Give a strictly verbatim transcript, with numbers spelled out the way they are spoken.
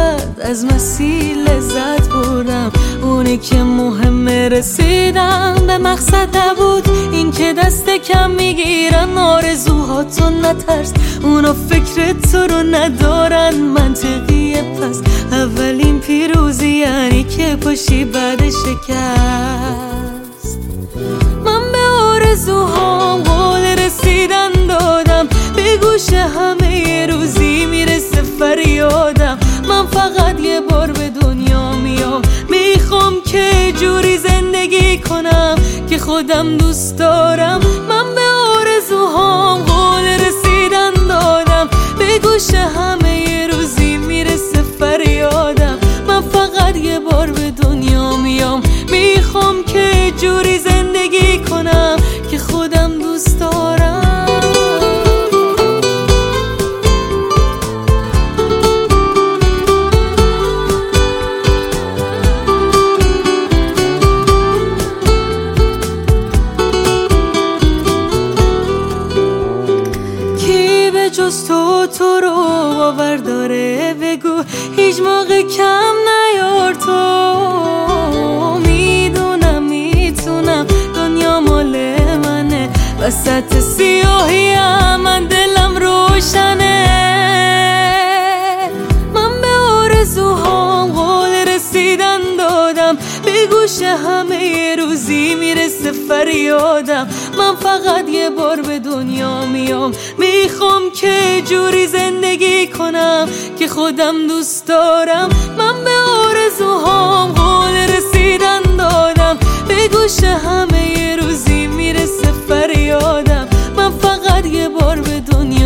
بعد از مسیر لذت بردم، اونی که مهمه رسیدم به مقصد نبود. این که دست کم میگیرن آرزوهاتو نترس، اونا فکر تو رو ندارن منطقیه. پس اولین پیروزی یعنی که پاشی بعد شکست. من به آرزوهام قول رسیدن دادم، به گوش همه یه روزی میرسه فریادم. من فقط یه بار به دنیا میام، میخوام که جوری زندگی کنم که خودم دوست دارم. من به آرزوهام قول رسیدن دادم، به گوش همه یه روزی میرسه فریادم. من فقط یه بار به دنیا میام، میخوام که جوری زندگی کنم که خودم دوست دارم. جز تو تو رو باور داره؟ بگو هیچ موقع کم نیار. تو میدونم میتونم، دنیا مال منه، وسط سیاهی من دلم روشنه. من به آرزوهام قول رسیدن دادم، به گوش همه یه روزی میرسه فریادم. من فقط یه بار به دنیا میام، میخوام که جوری زندگی کنم که خودم دوست دارم. من به آرزوهام قول رسیدن دادم، به گوش همه یه روزی میرسه فریادم. من فقط یه بار به دنیا